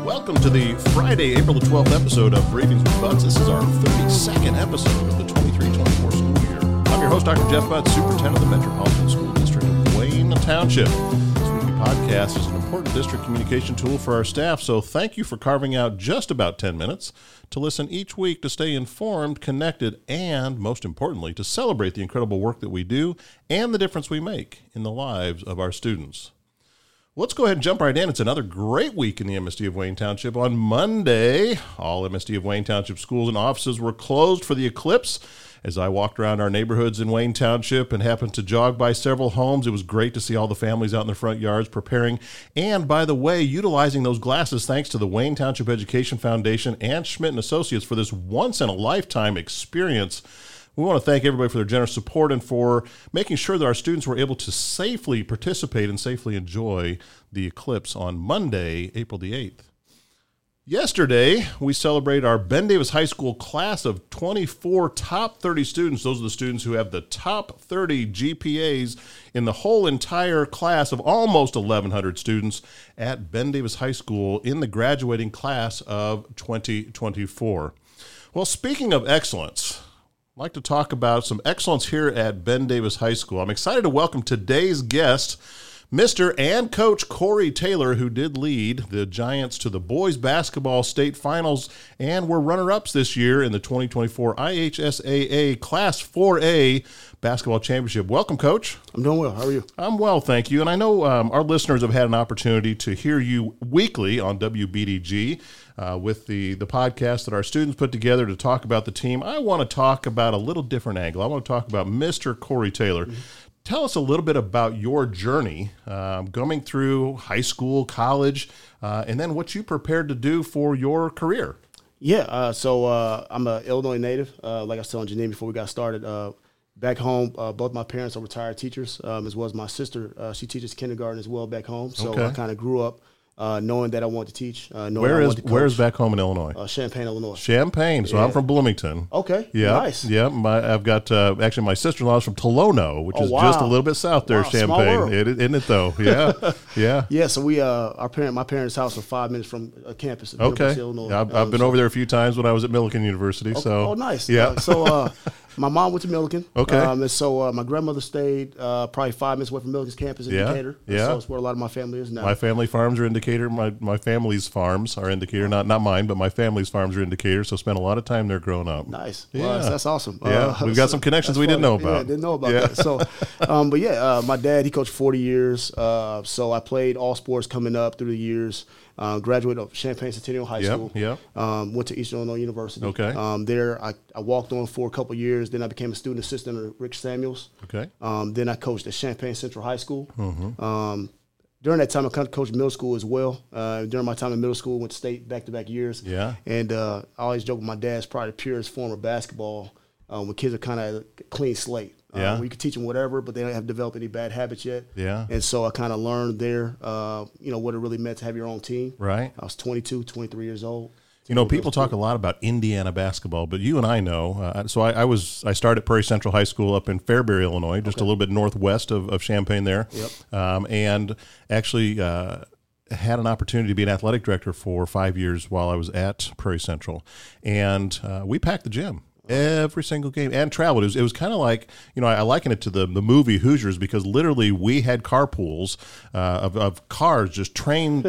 Welcome to the Friday, April the 12th episode of Briefings with Butts. This is our 32nd episode of the 23-24 school year. I'm your host, Dr. Jeff Butts, Superintendent of the Metropolitan School District of Wayne Township. This weekly podcast is an important district communication tool for our staff, so thank you for carving out just about 10 minutes to listen each week to stay informed, connected, and, most importantly, to celebrate the incredible work that we do and the difference we make in the lives of our students. Let's go ahead and jump right in. It's another great week in the MSD of Wayne Township. On Monday, all MSD of Wayne Township schools and offices were closed for the eclipse. As I walked around our neighborhoods in Wayne Township and happened to jog by several homes, it was great to see all the families out in their front yards preparing and, by the way, utilizing those glasses thanks to the Wayne Township Education Foundation and Schmidt & Associates for this once-in-a-lifetime experience. We want to thank everybody for their generous support and for making sure that our students were able to safely participate and safely enjoy the eclipse on Monday, April the 8th. Yesterday, we celebrated our Ben Davis High School class of 24 top 30 students. Those are the students who have the top 30 GPAs in the whole entire class of almost 1,100 students at Ben Davis High School in the graduating class of 2024. Well, speaking of excellence, I'd like to talk about some excellence here at Ben Davis High School. I'm excited to welcome today's guest, Mr. and Coach Corey Taylor, who did lead the Giants to the boys basketball state finals and were runner-ups this year in the 2024 IHSAA Class 4A basketball championship. Welcome, Coach. I'm doing well. How are you? I'm well, thank you. And I know our listeners have had an opportunity to hear you weekly on WBDG with the podcast that our students put together to talk about the team. I want to talk about a little different angle. I want to talk about Mr. Corey Taylor. Mm-hmm. Tell us a little bit about your journey going through high school, college, and then what you prepared to do for your career. Yeah, so I'm an Illinois native. Like I was telling Janine before we got started, back home, both my parents are retired teachers, as well as my sister. She teaches kindergarten as well back home. So I kind of grew up knowing that I wanted to teach. Where is back home in Illinois? Champaign, Illinois. Champaign. So yeah. I'm from Bloomington. Okay. Yeah. Nice. Yeah. I've got actually my sister-in-law is from Tolono, which is just a little bit south there. Wow, Champaign, isn't it though? Yeah. Yeah. Yeah. So we my parents' house was 5 minutes from a campus. Okay. Illinois. I've been over there a few times when I was at Millikan University. Okay. So nice. Yeah. My mom went to Millikan. Okay. And so my grandmother stayed probably 5 minutes away from Millikan's campus in Decatur. Yeah. So it's where a lot of my family is now. My family farms are in Decatur. My family's farms are in Decatur. Not mine, but my family's farms are in Decatur. So spent a lot of time there growing up. Nice. Yeah. Well, that's awesome. Yeah. We've got some connections we didn't know about. Yeah, didn't know about that. So, my dad, he coached 40 years. So I played all sports coming up through the years. Graduated of Champaign Centennial High School. Went to Eastern Illinois University. Okay. There, I walked on for a couple years. Then I became a student assistant under Rick Samuels. Okay. Then I coached at Champaign Central High School. Mm-hmm. During that time, I kind of coached middle school as well. During my time in middle school, went to state back-to-back years. Yeah. And I always joke with my dad's probably the purest form of basketball when kids are kind of clean slate. Yeah. You can teach them whatever, but they don't have developed any bad habits yet. Yeah. And so I kind of learned there, what it really meant to have your own team. Right. I was 22, 23 years old. People talk a lot about Indiana basketball, but you and I know. So I started at Prairie Central High School up in Fairbury, Illinois, just a little bit northwest of Champaign there. Yep. And actually had an opportunity to be an athletic director for 5 years while I was at Prairie Central. And we packed the gym. Every single game and traveled. It was kind of like, I liken it to the movie Hoosiers because literally we had carpools of cars, just train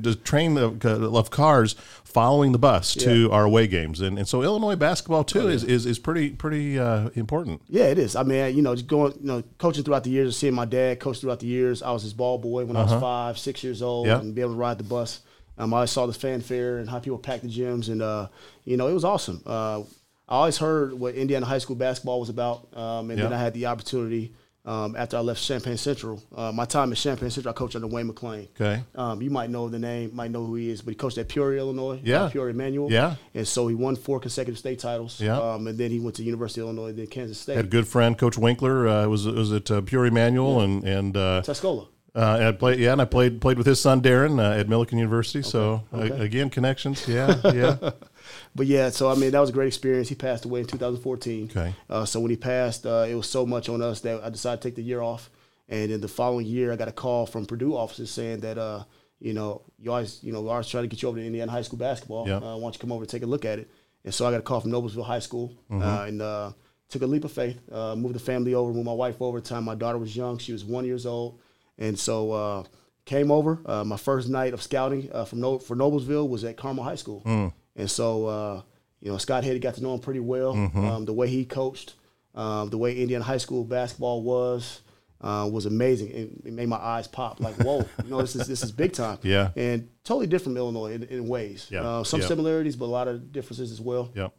of cars following the bus to our away games. And so Illinois basketball too is pretty important. Yeah, it is. I mean, just going, coaching throughout the years and seeing my dad coach throughout the years. I was his ball boy when I was 5, 6 years old and be able to ride the bus. I always saw the fanfare and how people packed the gyms and, it was awesome. I always heard what Indiana high school basketball was about, then I had the opportunity after I left Champaign Central. My time at Champaign Central, I coached under Wayne McClain. Okay. You might know the name, might know who he is, but he coached at Peoria, Illinois. Yeah. Peoria Emmanuel. Yeah. And so he won 4 consecutive state titles. Yeah. And then he went to University of Illinois, then Kansas State. Had a good friend, Coach Winkler, was at Peoria Emmanuel and Tuscola. And I played with his son Darren at Millikan University. Okay. So again, connections. Yeah. But so that was a great experience. He passed away in 2014. Okay. So when he passed, it was so much on us that I decided to take the year off. And then the following year, I got a call from Purdue offices saying that you always try to get you over to Indiana high school basketball. Yep. Why don't you come over and take a look at it? And so I got a call from Noblesville High School, and took a leap of faith. Moved the family over, moved my wife over. At the time my daughter was young; she was 1 year old, and so came over. My first night of scouting for Noblesville was at Carmel High School, and so Scott Heady got to know him pretty well. The way he coached, the way Indiana high school basketball was amazing. It made my eyes pop. Like, whoa, this is big time. Yeah, and totally different from Illinois in ways. Yeah. Some similarities, but a lot of differences as well. Yeah.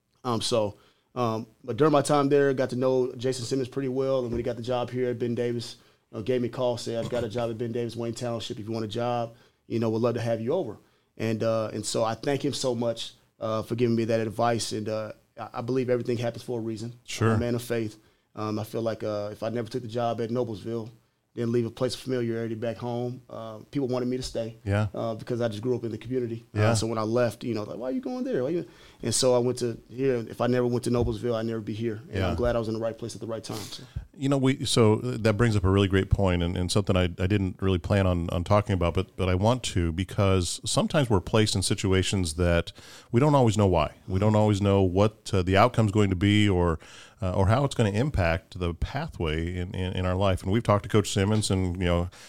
But during my time there, got to know Jason Simmons pretty well. And when he got the job here at Ben Davis, gave me a call, said, I've got a job at Ben Davis, Wayne Township. If you want a job, would love to have you over. And so I thank him so much for giving me that advice. And I believe everything happens for a reason. Sure. I'm a man of faith. I feel like if I never took the job at Noblesville, didn't leave a place of familiarity back home, people wanted me to stay. Yeah. Because I just grew up in the community. Yeah. So when I left, like, why are you going there? And so I went to here. If I never went to Noblesville, I'd never be here. And I'm glad I was in the right place at the right time. So. So that brings up a really great point and something I didn't really plan on talking about, but I want to, because sometimes we're placed in situations that we don't always know why. We don't always know what the outcome's going to be or how it's going to impact the pathway in our life. And we've talked to Coach Simmons, and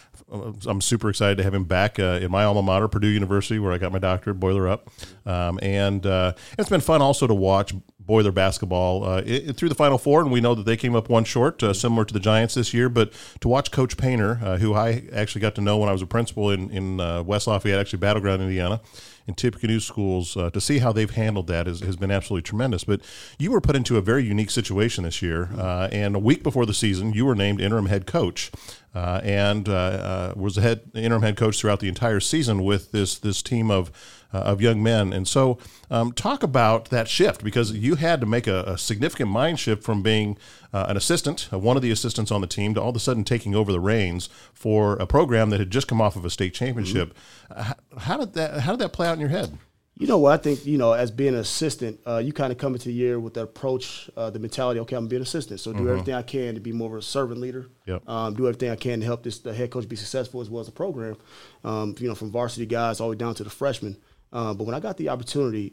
I'm super excited to have him back in my alma mater, Purdue University, where I got my doctorate, Boiler Up. And it's been fun also to watch Boiler basketball through the Final Four, and we know that they came up one short, similar to the Giants this year. But to watch Coach Painter, who I actually got to know when I was a principal in West Lafayette, actually Battleground, Indiana, in Tippecanoe schools, to see how they've handled that has been absolutely tremendous. But you were put into a very unique situation this year, and a week before the season, you were named interim head coach, and was the interim head coach throughout the entire season with this team of young men. And so talk about that shift, because you had to make a significant mind shift from being an assistant, one of the assistants on the team, to all of a sudden taking over the reins for a program that had just come off of a state championship. How did that play out in your head? I think, as being an assistant, you kind of come into the year with the approach, the mentality, okay, I'm going to be an assistant. So do everything I can to be more of a servant leader. Yep. Do everything I can to help the head coach be successful as well as the program, from varsity guys all the way down to the freshmen. But when I got the opportunity,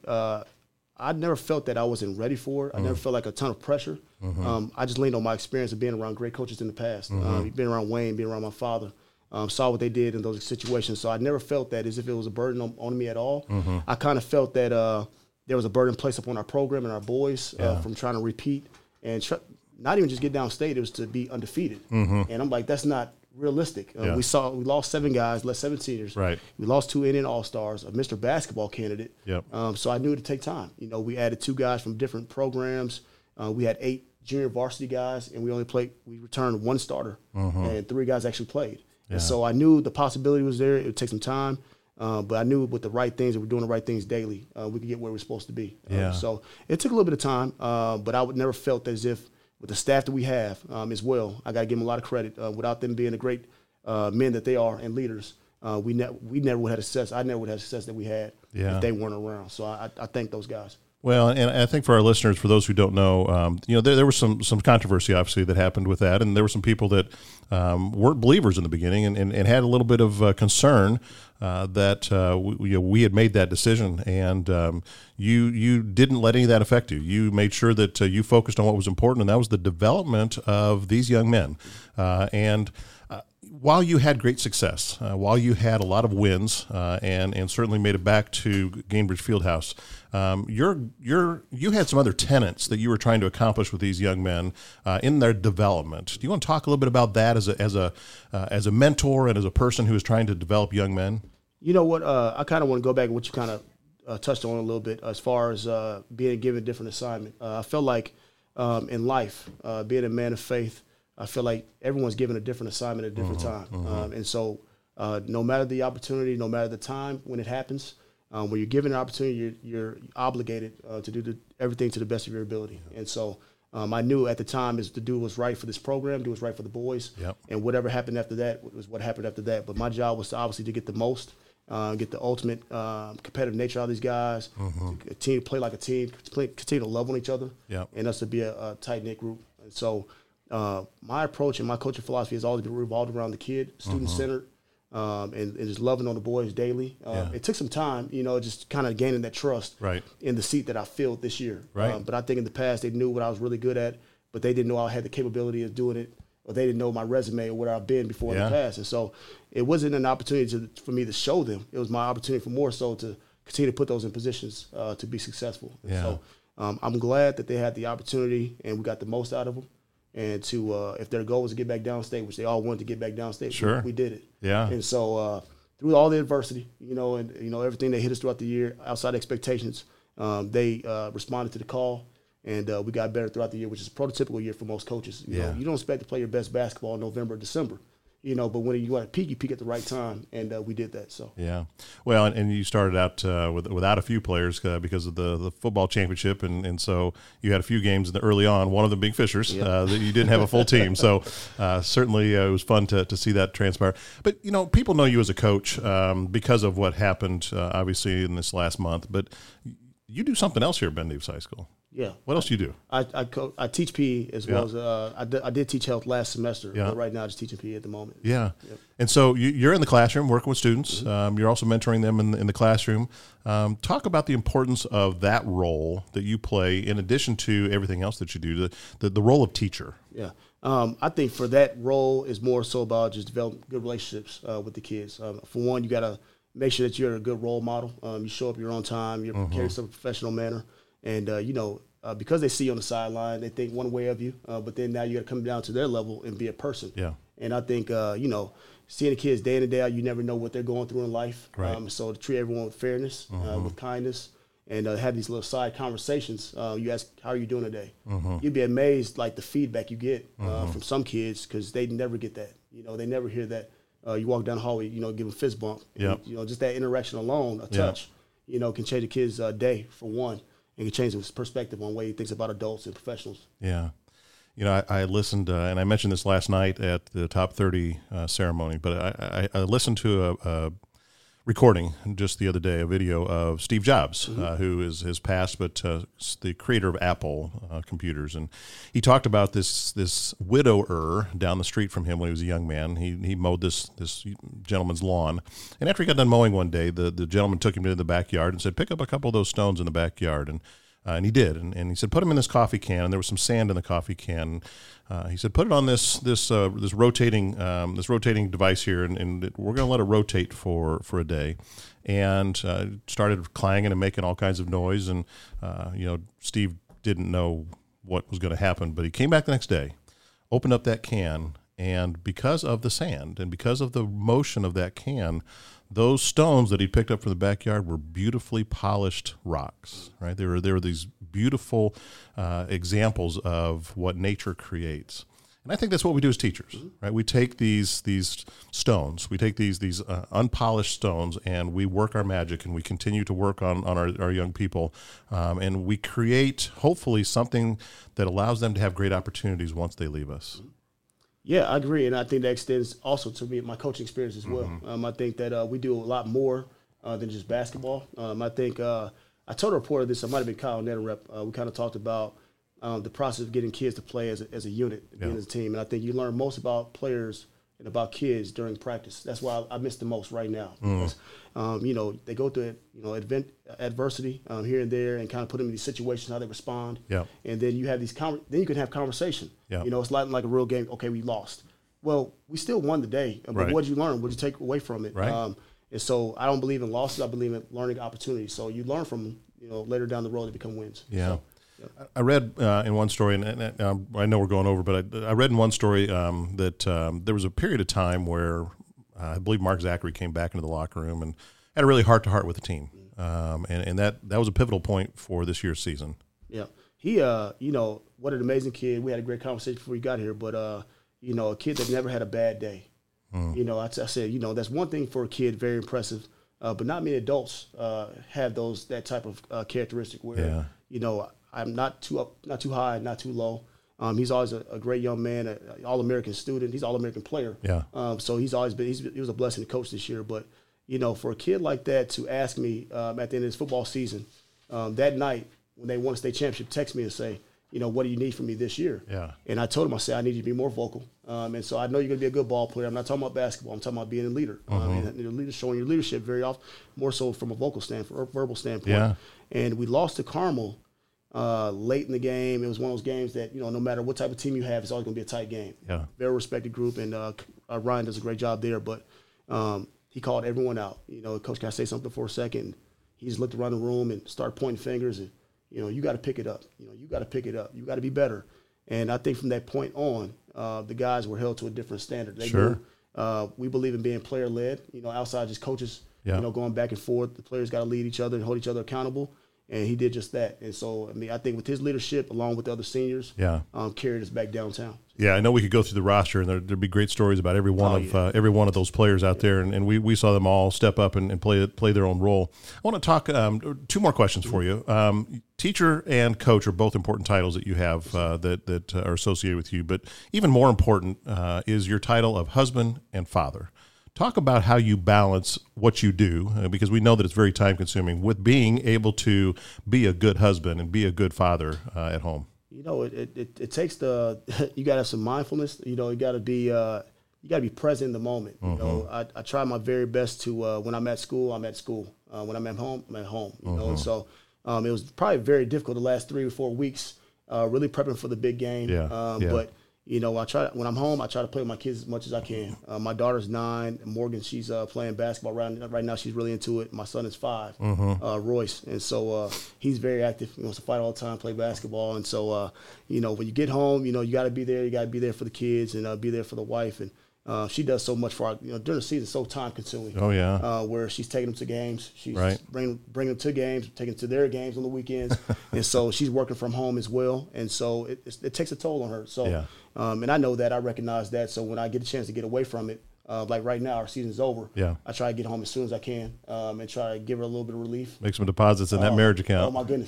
I never felt that I wasn't ready for it. I never felt like a ton of pressure. I just leaned on my experience of being around great coaches in the past. Being around Wayne, being around my father. Saw what they did in those situations. So I never felt that as if it was a burden on me at all. I kind of felt that there was a burden placed upon our program and our boys from trying to repeat and not even just get downstate. It was to be undefeated. And I'm like, that's not realistic. We lost 7 guys, less 7 seniors. Right. We lost 2 Indian All-Stars, a Mr. Basketball candidate. Yep. So I knew it would take time. We added 2 guys from different programs. We had 8 junior varsity guys, and we returned 1 starter, and 3 guys actually played. Yeah. And so I knew the possibility was there. It would take some time, but I knew with the right things, if we're doing the right things daily, we could get where we're supposed to be. So it took a little bit of time, but I would never felt as if with the staff that we have as well, I got to give them a lot of credit. Without them being the great men that they are and leaders, we never would have success. I never would have success that we had if they weren't around. So I thank those guys. Well, and I think for our listeners, for those who don't know, there was some controversy, obviously, that happened with that, and there were some people that weren't believers in the beginning and had a little bit of concern that we had made that decision, and you didn't let any of that affect you. You made sure that you focused on what was important, and that was the development of these young men. And while you had great success, while you had a lot of wins, and certainly made it back to Gainbridge Fieldhouse, you had some other tenets that you were trying to accomplish with these young men in their development. Do you want to talk a little bit about that as a mentor and as a person who is trying to develop young men? You know what? I kind of want to go back to what you kind of touched on a little bit as far as being given a different assignment. I felt like in life, being a man of faith, I feel like everyone's given a different assignment at a different time. And so no matter the opportunity, no matter the time when it happens, when you're given an opportunity, you're obligated to do everything to the best of your ability. And so I knew at the time is to do what's right for this program, do what's right for the boys. Yep. And whatever happened after that was what happened after that. But my job was to obviously to get the most, get the ultimate competitive nature out of these guys, to continue to play like a team, continue to love on each other, and us to be a tight-knit group. And so my approach and my coaching philosophy has always been revolved around the kid, student-centered, and just loving on the boys daily. It took some time, just kind of gaining that trust in the seat that I filled this year. But I think in the past they knew what I was really good at, but they didn't know I had the capability of doing it, or they didn't know my resume or where I've been before in the past. And so it wasn't an opportunity for me to show them. It was my opportunity for more so to continue to put those in positions to be successful. And so I'm glad that they had the opportunity and we got the most out of them. And to if their goal was to get back downstate, which they all wanted to get back downstate, we did it. Yeah. And so through all the adversity, and everything they hit us throughout the year, outside expectations, they responded to the call, and we got better throughout the year, which is a prototypical year for most coaches. You know, you don't expect to play your best basketball in November or December. But when you want to peak, you peak at the right time, and we did that. So well, and you started out without a few players because of the football championship, and so you had a few games early on. One of them being Fishers, that you didn't have a full team. So certainly it was fun to see that transpire. But people know you as a coach because of what happened, obviously in this last month. But you do something else here at Ben Nevis High School. Yeah. What else do you do? I teach PE as well as I did teach health last semester, but right now I'm just teaching PE at the moment. Yeah. Yep. And so you're in the classroom working with students. Mm-hmm. You're also mentoring them in the classroom. Talk about the importance of that role that you play in addition to everything else that you do, the role of teacher. Yeah. I think for that role is more so about just developing good relationships with the kids. For one, you got to make sure that you're a good role model. You show up your own time. You carry yourself in a professional manner. And, because they see you on the sideline, they think one way of you, but then now you got to come down to their level and be a person. Yeah. And I think, seeing the kids day in and day out, you never know what they're going through in life. Right. So to treat everyone with fairness, with kindness, and have these little side conversations. You ask, how are you doing today? You'd be amazed, like, the feedback you get from some kids because they never get that. They never hear that. You walk down the hallway, give them a fist bump. Yep. And, just that interaction alone, a touch, can change a kid's day for one. And can change his perspective on the way he thinks about adults and professionals. Yeah. I listened, and I mentioned this last night at the Top 30 ceremony, but I listened to a recording just the other day, a video of Steve Jobs, who has passed, but the creator of Apple computers. And he talked about this widower down the street from him when he was a young man. He mowed this gentleman's lawn. And after he got done mowing one day, the gentleman took him to the backyard and said, pick up a couple of those stones in the backyard. And he did. And he said, put them in this coffee can. And there was some sand in the coffee can. He said, put it on this rotating device here, and we're going to let it rotate for a day. And started clanging and making all kinds of noise. And Steve didn't know what was going to happen, but he came back the next day, opened up that can, and because of the sand and because of the motion of that can, those stones that he picked up from the backyard were beautifully polished rocks, right? They were these beautiful examples of what nature creates. And I think that's what we do as teachers, right? We take these stones, we take these unpolished stones, and we work our magic, and we continue to work on our young people, and we create, hopefully, something that allows them to have great opportunities once they leave us. Yeah, I agree, and I think that extends also to me, my coaching experience as well. I think that we do a lot more than just basketball. I think I told a reporter this. I might have been Kyle Netterep. We kind of talked about the process of getting kids to play as a unit, being as a team. And I think you learn most about players and about kids during practice. That's why I miss the most right now. Because, they go through adversity here and there, and kind of put them in these situations, how they respond. Yeah. And then you have then you can have conversation. Yeah. It's like a real game. Okay, we lost. Well, we still won the day. But what did you learn? What did you take away from it? Right. And so I don't believe in losses. I believe in learning opportunities. So you learn from them, later down the road, they become wins. Yeah. So, I read in one story, and I know we're going over, but I read in one story that there was a period of time where I believe Mark Zachary came back into the locker room and had a really heart-to-heart with the team, and that was a pivotal point for this year's season. Yeah, he, what an amazing kid. We had a great conversation before he got here, but a kid that never had a bad day. I said, that's one thing for a kid, very impressive, but not many adults have that type of characteristic where, I'm not too up, not too high, not too low. He's always a great young man, an All-American student. He's an All-American player. Yeah. So he's always been. He was a blessing to coach this year. But for a kid like that to ask me at the end of this football season, that night when they won a state championship, text me and say, what do you need from me this year? Yeah. And I told him, I said, I need you to be more vocal. And so I know you're going to be a good ball player. I'm not talking about basketball. I'm talking about being a leader. And showing your leadership very often, more so from a vocal standpoint, or verbal standpoint. Yeah. And we lost to Carmel late in the game. It was one of those games that, no matter what type of team you have, it's always going to be a tight game. Yeah. Very respected group, and Ryan does a great job there. But he called everyone out. Coach, can I say something for a second? He just looked around the room and started pointing fingers and, you got to pick it up. You got to pick it up. You got to be better. And I think from that point on, the guys were held to a different standard. They knew, we believe in being player-led, outside just coaches, going back and forth. The players got to lead each other and hold each other accountable. And he did just that. And so, I think with his leadership, along with the other seniors, carried us back downtown. Yeah, I know we could go through the roster, and there'd be great stories about every one of those players out there, and we saw them all step up and play their own role. I want to talk two more questions for you. Teacher and coach are both important titles that you have that are associated with you, but even more important is your title of husband and father. Talk about how you balance what you do, because we know that it's very time-consuming, with being able to be a good husband and be a good father at home. It takes you got to have some mindfulness. You got to be present in the moment. I try my very best to when I'm at school, I'm at school. When I'm at home, I'm at home. And so it was probably very difficult the last 3 or 4 weeks, really prepping for the big game. But I try, when I'm home, I try to play with my kids as much as I can. My daughter's 9. Morgan, she's playing basketball right now. She's really into it. My son is 5, Royce. And so he's very active. He wants to fight all the time, play basketball. And so, when you get home, you got to be there. You got to be there for the kids and be there for the wife. And she does so much for our, during the season, it's so time-consuming. Oh, yeah. Where she's taking them to games. She's bringing them to games, taking them to their games on the weekends. And so she's working from home as well. And so it takes a toll on her. So, and I know that. I recognize that. So when I get a chance to get away from it, like right now, our season's over. I try to get home as soon as I can and try to give her a little bit of relief. Make some deposits in that marriage account. Oh, my goodness.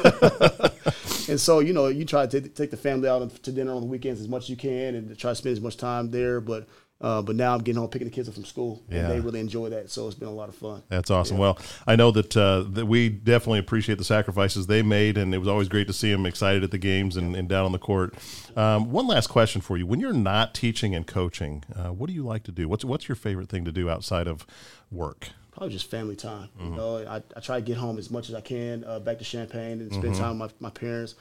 And so, you try to take the family out to dinner on the weekends as much as you can and try to spend as much time there. But now I'm getting home, picking the kids up from school, and they really enjoy that. So it's been a lot of fun. That's awesome. Well, I know that we definitely appreciate the sacrifices they made, and it was always great to see them excited at the games and down on the court. One last question for you. When you're not teaching and coaching, what do you like to do? What's your favorite thing to do outside of work? Probably just family time. I try to get home as much as I can, back to Champaign and spend time with my parents.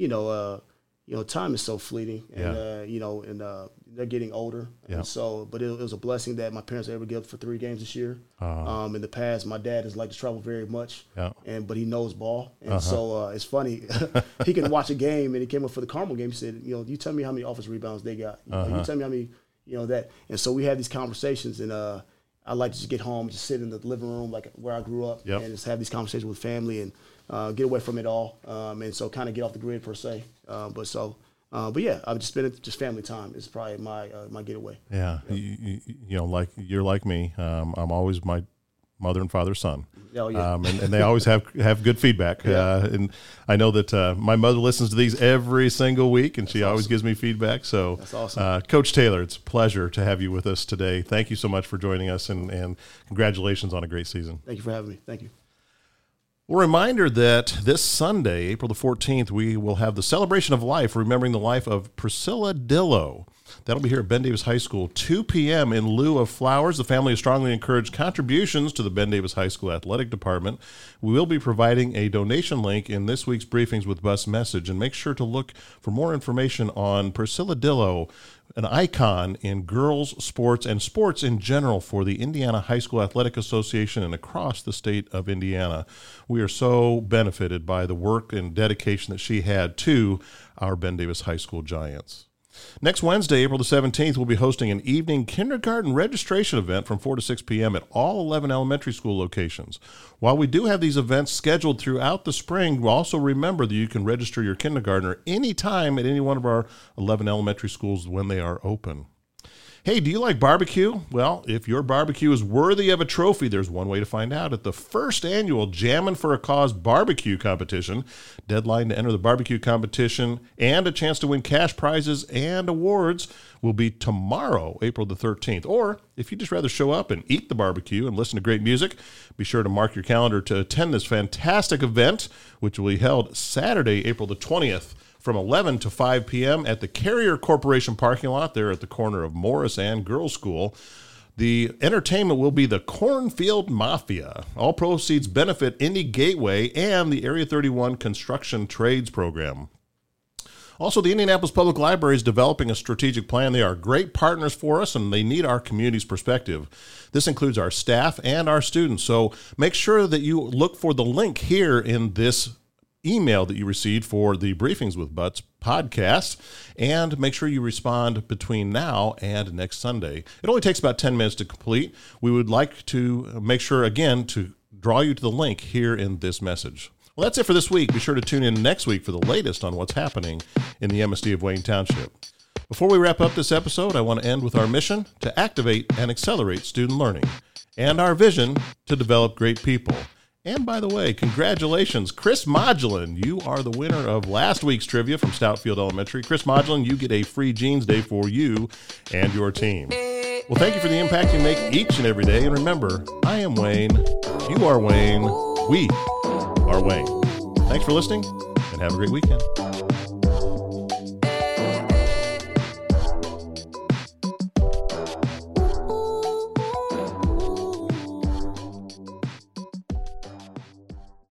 Time is so fleeting, and they're getting older. And so, but it was a blessing that my parents were able to give up for 3 games this year. In the past, my dad has liked to travel very much, but he knows ball, and so it's funny. He can watch a game, and he came up for the Carmel game. He said, you tell me how many offensive rebounds they got. You tell me how many, that. And so we had these conversations, and I like to just get home, just sit in the living room, like where I grew up, and just have these conversations with family and get away from it all, and so kind of get off the grid per se. But yeah, I've just spent just family time. It's probably my getaway. Yeah, like you're like me. I'm always my mother and father's son. Oh, yeah. And they always have good feedback. And I know that my mother listens to these every single week, and she always gives me feedback. So that's awesome. Coach Taylor, it's a pleasure to have you with us today. Thank you so much for joining us, and congratulations on a great season. Thank you for having me. Thank you. Well, a reminder that this Sunday, April the 14th, we will have the Celebration of Life, remembering the life of Priscilla Dillow. That'll be here at Ben Davis High School, 2 p.m. in lieu of flowers. The family has strongly encouraged contributions to the Ben Davis High School Athletic Department. We will be providing a donation link in this week's Briefings with Bus message, and make sure to look for more information on Priscilla Dillow, an icon in girls' sports and sports in general for the Indiana High School Athletic Association and across the state of Indiana. We are so benefited by the work and dedication that she had to our Ben Davis High School Giants. Next Wednesday, April the 17th, we'll be hosting an evening kindergarten registration event from 4 to 6 p.m. at all 11 elementary school locations. While we do have these events scheduled throughout the spring, we'll also remember that you can register your kindergartner anytime at any one of our 11 elementary schools when they are open. Hey, do you like barbecue? Well, if your barbecue is worthy of a trophy, there's one way to find out. At the first annual Jammin' for a Cause barbecue competition, deadline to enter the barbecue competition and a chance to win cash prizes and awards will be tomorrow, April the 13th. Or if you'd just rather show up and eat the barbecue and listen to great music, be sure to mark your calendar to attend this fantastic event, which will be held Saturday, April the 20th, from 11 to 5 p.m. at the Carrier Corporation parking lot there at the corner of Morris and Girls School. The entertainment will be the Cornfield Mafia. All proceeds benefit Indy Gateway and the Area 31 Construction Trades Program. Also, the Indianapolis Public Library is developing a strategic plan. They are great partners for us, and they need our community's perspective. This includes our staff and our students. So make sure that you look for the link here in this email that you received for the Briefings with Butts podcast, and make sure you respond between now and next Sunday. It only takes about 10 minutes to complete. We would like to make sure, again, to draw you to the link here in this message. Well, that's it for this week. Be sure to tune in next week for the latest on what's happening in the MSD of Wayne Township. Before we wrap up this episode, I want to end with our mission to activate and accelerate student learning, and our vision to develop great people. And by the way, congratulations, Chris Modulin. You are the winner of last week's trivia from Stoutfield Elementary. Chris Modulin, you get a free Jeans Day for you and your team. Well, thank you for the impact you make each and every day. And remember, I am Wayne, you are Wayne, we are Wayne. Thanks for listening, and have a great weekend.